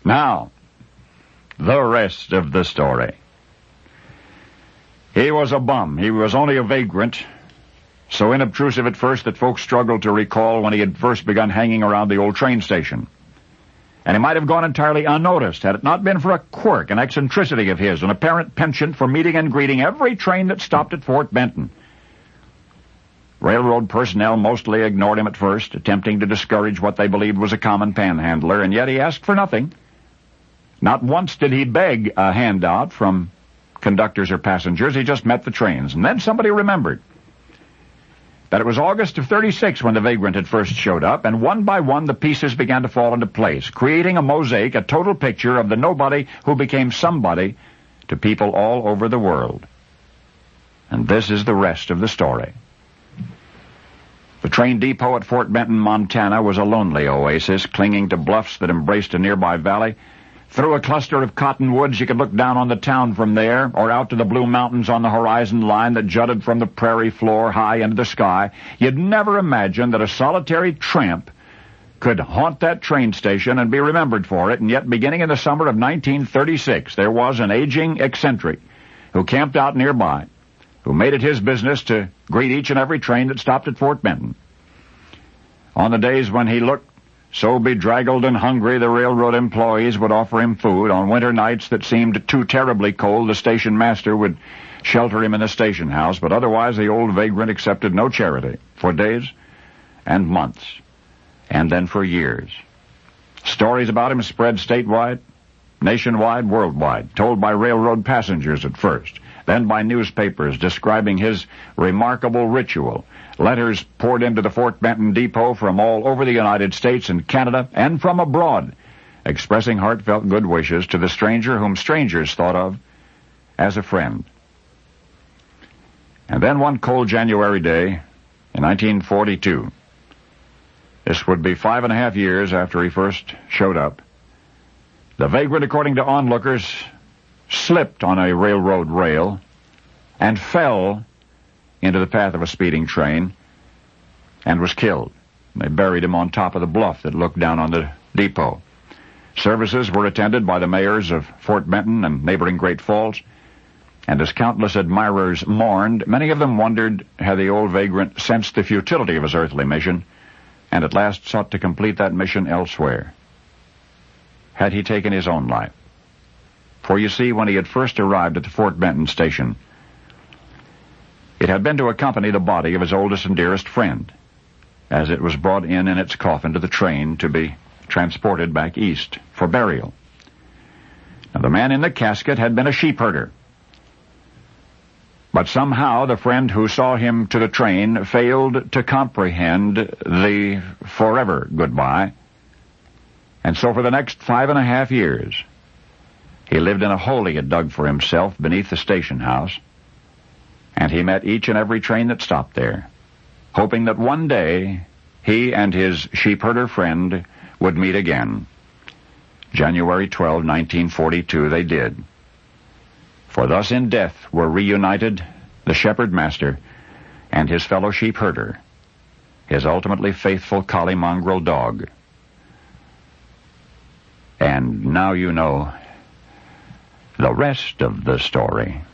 Now, the rest of the story. He was a bum. He was only a vagrant, so inobtrusive at first that folks struggled to recall when he had first begun hanging around the old train station. And he might have gone entirely unnoticed had it not been for a quirk, an eccentricity of his, an apparent penchant for meeting and greeting every train that stopped at Fort Benton. Railroad personnel mostly ignored him at first, attempting to discourage what they believed was a common panhandler, and yet he asked for nothing. Not once did he beg a handout from conductors or passengers. He just met the trains. And then somebody remembered that it was August of 36 when the vagrant had first showed up, and one by one the pieces began to fall into place, creating a mosaic, a total picture of the nobody who became somebody to people all over the world. And this is the rest of the story. The train depot at Fort Benton, Montana, was a lonely oasis, clinging to bluffs that embraced a nearby valley. Through a cluster of cottonwoods, you could look down on the town from there, or out to the blue mountains on the horizon line that jutted from the prairie floor high into the sky. You'd never imagine that a solitary tramp could haunt that train station and be remembered for it, and yet beginning in the summer of 1936, there was an aging eccentric who camped out nearby, who made it his business to greet each and every train that stopped at Fort Benton. On the days when he looked so bedraggled and hungry, the railroad employees would offer him food. On winter nights that seemed too terribly cold, the station master would shelter him in the station house, but otherwise the old vagrant accepted no charity for days and months, and then for years. Stories about him spread statewide, nationwide, worldwide, told by railroad passengers at first, then by newspapers describing his remarkable ritual. Letters poured into the Fort Benton depot from all over the United States and Canada and from abroad, expressing heartfelt good wishes to the stranger whom strangers thought of as a friend. And then one cold January day in 1942, this would be 5.5 years after he first showed up, the vagrant, according to onlookers, slipped on a railroad rail and fell into the path of a speeding train and was killed. They buried him on top of the bluff that looked down on the depot. Services were attended by the mayors of Fort Benton and neighboring Great Falls, and as countless admirers mourned, many of them wondered had the old vagrant sensed the futility of his earthly mission and at last sought to complete that mission elsewhere. Had he taken his own life? For you see, when he had first arrived at the Fort Benton station, it had been to accompany the body of his oldest and dearest friend, as it was brought in its coffin to the train to be transported back east for burial. Now, the man in the casket had been a sheep herder, but somehow the friend who saw him to the train failed to comprehend the forever goodbye, and so for the next 5.5 years, he lived in a hole he had dug for himself beneath the station house, and he met each and every train that stopped there, hoping that one day he and his sheepherder friend would meet again. January 12, 1942, they did. For thus in death were reunited the shepherd master and his fellow sheepherder, his ultimately faithful collie mongrel dog. And now you know the rest of the story.